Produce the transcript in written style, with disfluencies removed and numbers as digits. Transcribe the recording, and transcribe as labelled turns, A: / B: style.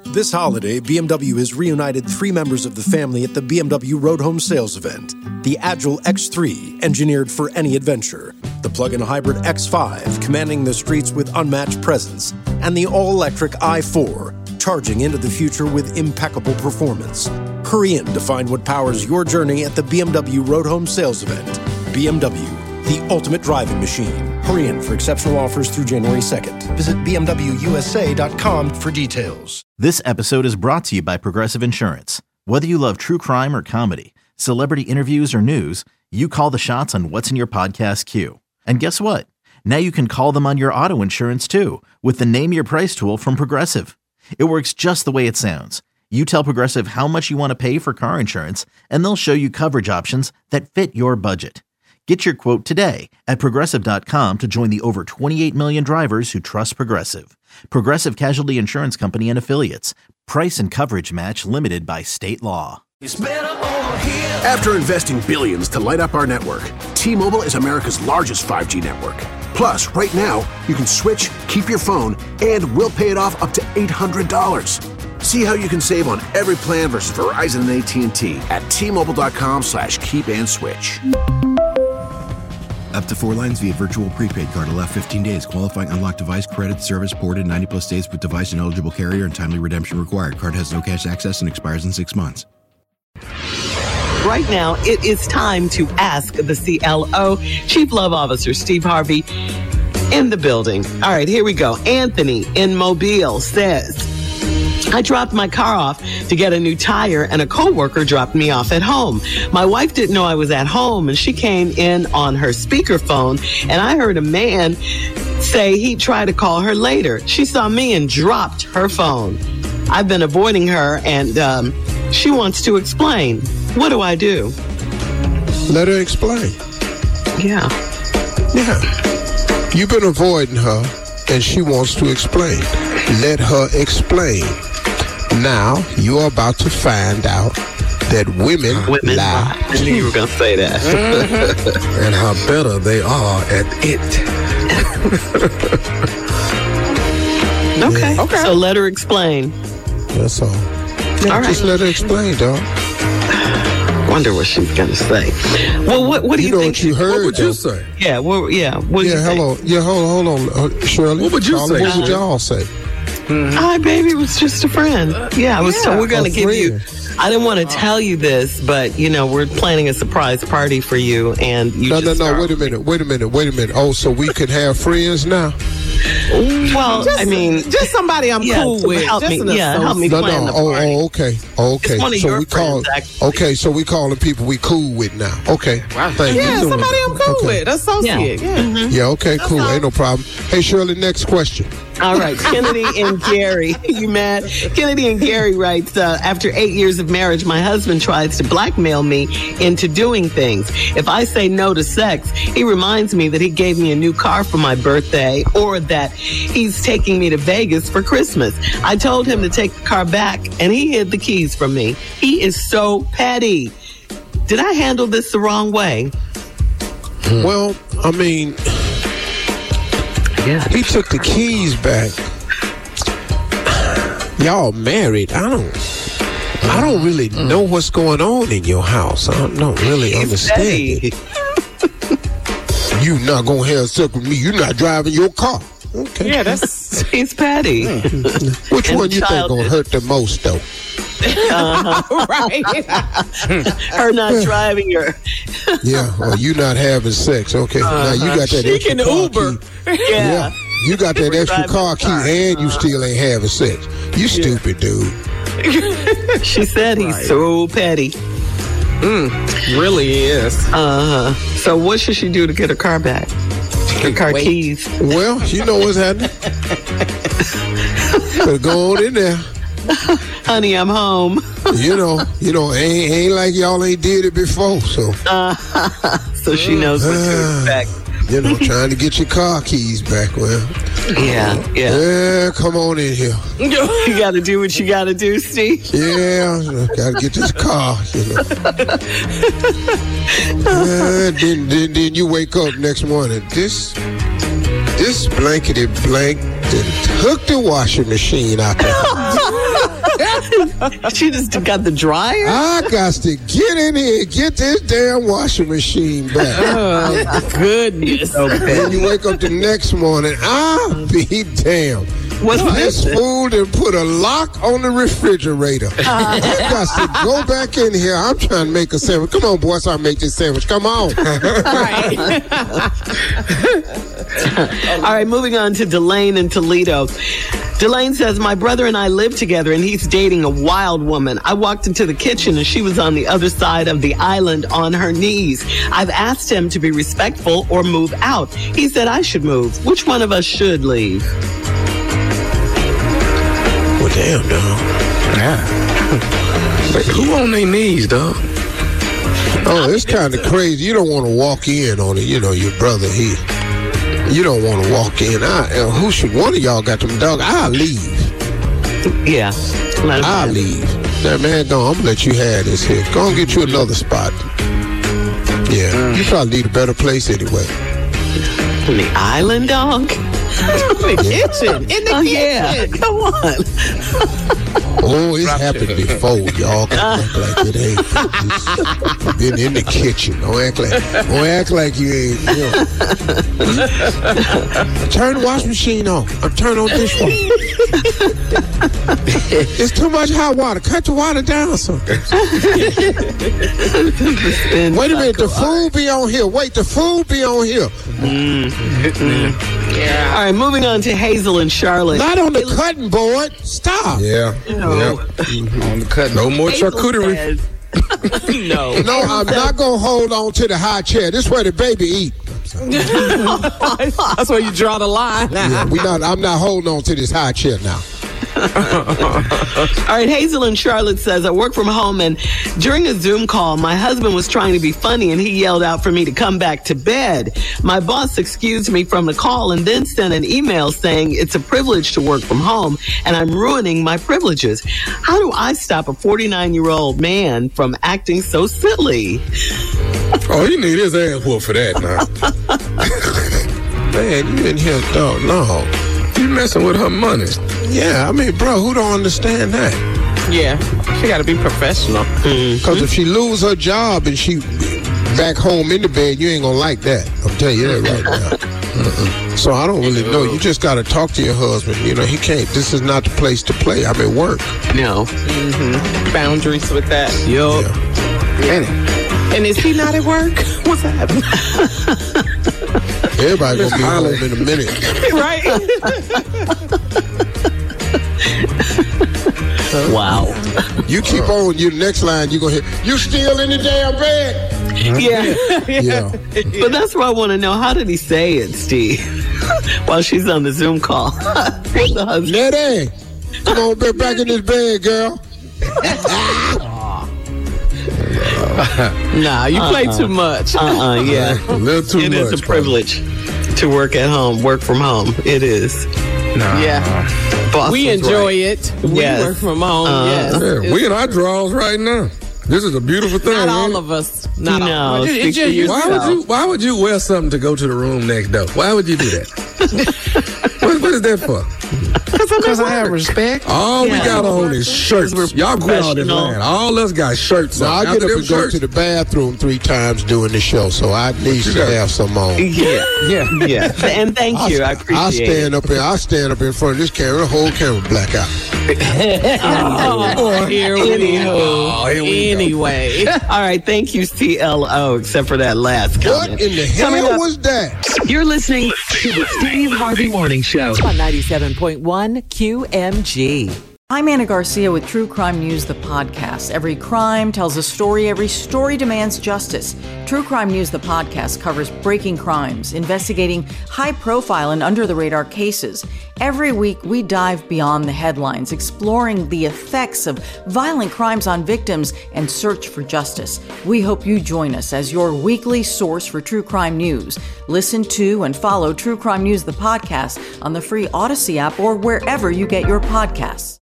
A: This holiday, BMW has reunited 3 members of the family at the BMW Road Home Sales event. The Agile X3, engineered for any adventure. The plug-in hybrid X5, commanding the streets with unmatched presence. And the all-electric i4, charging into the future with impeccable performance. Hurry in to find what powers your journey at the BMW Road Home Sales event. BMW, the ultimate driving machine. Hurry in for exceptional offers through January 2nd. Visit BMWUSA.com for details.
B: This episode is brought to you by Progressive Insurance. Whether you love true crime or comedy, celebrity interviews or news, you call the shots on what's in your podcast queue. And guess what? Now you can call them on your auto insurance too with the Name Your Price tool from Progressive. It works just the way it sounds. You tell Progressive how much you want to pay for car insurance, and they'll show you coverage options that fit your budget. Get your quote today at Progressive.com to join the over 28 million drivers who trust Progressive. Progressive Casualty Insurance Company and Affiliates. Price and coverage match limited by state law.
C: After investing billions to light up our network, T-Mobile is America's largest 5G network. Plus, right now, you can switch, keep your phone, and we'll pay it off up to $800. See how you can save on every plan versus Verizon and AT&T at T-Mobile.com/keep-and-switch.
D: Up to 4 lines via virtual prepaid card. Allow 15 days. Qualifying unlocked device credit service ported 90+ days with device and eligible carrier and timely redemption required. Card has no cash access and expires in 6 months.
E: Right now, it is time to ask the CLO. Chief Love Officer Steve Harvey in the building. All right, here we go. Anthony in Mobile says, I dropped my car off to get a new tire and a coworker dropped me off at home. My wife didn't know I was at home and she came in on her speakerphone and I heard a man say he'd try to call her later. She saw me and dropped her phone. I've been avoiding her and she wants to explain. What do I do?
F: Let her explain.
E: Yeah.
F: You've been avoiding her and she wants to explain. Let her explain. Now, you're about to find out that women lie.
E: I knew you were going to say that.
F: And how better they are at it.
E: Okay. So let her explain.
F: That's all. Yeah,
E: all right.
F: Just let her explain, dog.
E: Wonder what she's going to say. Well, what do you think?
F: What you heard,
G: what would you say?
E: Yeah, What do you
F: hello.
E: think?
F: Yeah, hold on, Shirley.
G: What would you say?
F: What would y'all say?
E: Hi, baby, it was just a friend. Yeah, so we're going to give you, I didn't want to tell you this, but, we're planning a surprise party for you, and you
F: No, wait a minute. Oh, so we could have friends now?
E: Well,
H: just somebody I'm cool with.
E: Help me plan the party.
F: Okay.
E: It's one of your friends, actually.
F: Okay, so we calling people we cool with now. Okay.
G: Wow.
F: Thank you.
H: Yeah, somebody I'm cool with. Associate. Yeah.
F: Yeah, okay, cool. Ain't no problem. Hey, Shirley, next question.
E: All right, Kennedy and Gary. You mad? Kennedy and Gary writes, after 8 years of marriage, my husband tries to blackmail me into doing things. If I say no to sex, he reminds me that he gave me a new car for my birthday or that he's taking me to Vegas for Christmas. I told him to take the car back, and he hid the keys from me. He is so petty. Did I handle this the wrong way?
F: Well, he took the keys back. Y'all married. I don't really know what's going on in your house. I don't really understand it. You not gonna have sex with me. You're not driving your car. Okay.
H: Yeah,
E: he's petty.
F: Which one you think gonna hurt the most though?
H: Right.
E: Her not driving her.
F: Yeah, or you not having sex. Okay. Now you got that
H: she
F: extra
H: can
F: car
H: Uber.
F: Key. Yeah. You got that extra car key and you still ain't having sex. You stupid dude.
E: She said he's so petty.
H: Really is.
E: So what should she do to get her car back? Her car keys.
F: Well, you know what's happening. Better go on in there.
E: Honey, I'm home.
F: Ain't like y'all ain't did it before, so.
E: So she knows what to expect.
F: Trying to get your car keys back. Well, yeah. Come on in here.
E: You got to do what you got to do, Steve.
F: Yeah, got to get this car. Then you wake up next morning. This blankety blank took the washing machine out there.
E: She just got the dryer?
F: I got to get in here and get this damn washing machine back.
H: Oh, goodness.
F: When you wake up the next morning, I'll be damned. This fool done put a lock on the refrigerator. I got to go back in here. I'm trying to make a sandwich. Come on, boys, I'll make this sandwich. Come on.
E: All right, moving on to Delane in Toledo. Delane says, my brother and I live together and he's dating a wild woman. I walked into the kitchen and she was on the other side of the island on her knees. I've asked him to be respectful or move out. He said I should move. Which one of us should leave?
F: Well, damn, dog.
G: Yeah. Wait, who on their knees, dog?
F: Oh, it's kind of crazy. You don't want to walk in on it. You know, your brother here. You don't want to walk in. Who should one of y'all got them, dog? I'll leave.
E: Yeah.
F: I'll leave. That man, go on. I'm going to let you have this here. Go and get you another spot. Yeah. You probably need a better place anyway.
E: In the island, dog?
H: In the kitchen. In the kitchen.
E: Yeah. Come on.
F: Oh, it's happened before, y'all. Don't act like it ain't. Just been in the kitchen. Don't act like you ain't. You know. Turn the washing machine on. I'm turning on dishwasher. It's too much hot water. Cut the water down, son. Wait a minute. The food be on here. Wait, the food be on here.
E: Yeah. All right, moving on to Hazel and Charlotte.
F: Not on the cutting board. Stop.
G: Yeah.
E: No.
G: On the cut. No more charcuterie.
E: No,
F: I'm not gonna hold on to the high chair. This is where the baby eat.
H: That's where you draw the line.
F: Yeah, I'm not holding on to this high chair now.
E: All right, Hazel in Charlotte says, I work from home and during a Zoom call, my husband was trying to be funny and he yelled out for me to come back to bed. My boss excused me from the call and then sent an email saying it's a privilege to work from home and I'm ruining my privileges. How do I stop a 49-year-old man from acting so silly?
G: Oh, you need his ass whooped for that now.
F: Man, you in here, dog. No.
G: You messing with her money.
F: Yeah, I mean, bro, who don't understand that?
H: Yeah, she got to be professional.
F: Because if she lose her job and she back home in the bed, you ain't going to like that. I'll tell you that right now. So I don't really know. You just got to talk to your husband. You know, he can't. This is not the place to play. I'm at work.
E: No.
H: Boundaries with that. Yup.
G: Yeah.
H: And is he not at work? What's happening?
F: Everybody going to be home in a minute.
H: Right?
E: Wow.
F: You keep on, your next line, you're going to hear, you still in the damn bed?
E: Yeah. But that's what I want to know. How did he say it, Steve? While she's on the Zoom call. With the husband.
F: Nettie, come on, back in this bed, girl.
H: Nah, you play too much.
E: Yeah.
G: A little too much.
E: It is a privilege to work at home, work from home. It is.
G: Nah.
H: Yeah.
E: Boss
H: We
E: was
H: enjoy
E: right.
H: it. We work from home, yes.
G: Yeah, we in our drawers right now. This is a beautiful thing.
H: Not all
G: man.
H: of us. Not
E: No,
H: all.
E: speak for yourself.
G: Why would you wear something to go to the room next door? Why would you do that? what is that for?
H: Because I have respect.
G: All we got on is shirts. Y'all quit all this
E: professional.
G: man. All us got shirts
F: Now,
G: on.
F: I get up
G: After
F: and
G: them
F: go
G: shirts-
F: to the bathroom 3 times during the show, so I need to have some on.
E: Yeah. And thank you. I appreciate
F: I
E: it.
F: stand up in front of this camera, the whole camera black out.
H: Here we go. Anyway.
E: All right. Thank you, CLO, except for that last comment.
F: What in the
E: Coming
F: hell
E: up-
F: was that?
E: You're listening to the Steve Harvey Morning Show.
I: On 97.1 QMG. I'm Anna Garcia with True Crime News, the podcast. Every crime tells a story. Every story demands justice. True Crime News, the podcast, covers breaking crimes, investigating high-profile and under-the-radar cases. Every week, we dive beyond the headlines, exploring the effects of violent crimes on victims and search for justice. We hope you join us as your weekly source for true crime news. Listen to and follow True Crime News, the podcast, on the free Odyssey app or wherever you get your podcasts.